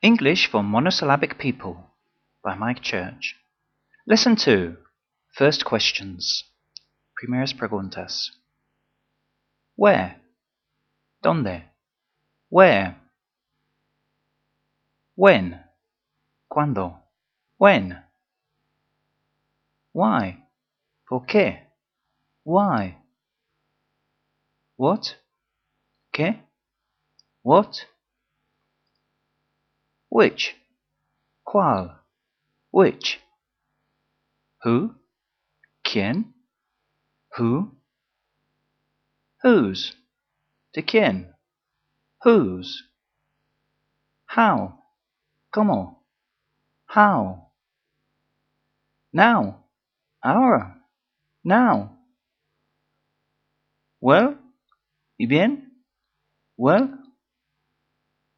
English for Monosyllabic People by Mike Church. Lesson 2. First questions. Primeras preguntas. Where? ¿Dónde? Where? When? ¿Cuándo? When? Why? ¿Por qué? Why? What? ¿Qué? What? Which? ¿Cuál? Which? Who? ¿Quién? Who? Whose? ¿De quién? Whose? How? ¿Cómo? How? Now? Ahora? Now? Well? ¿Y bien? Well?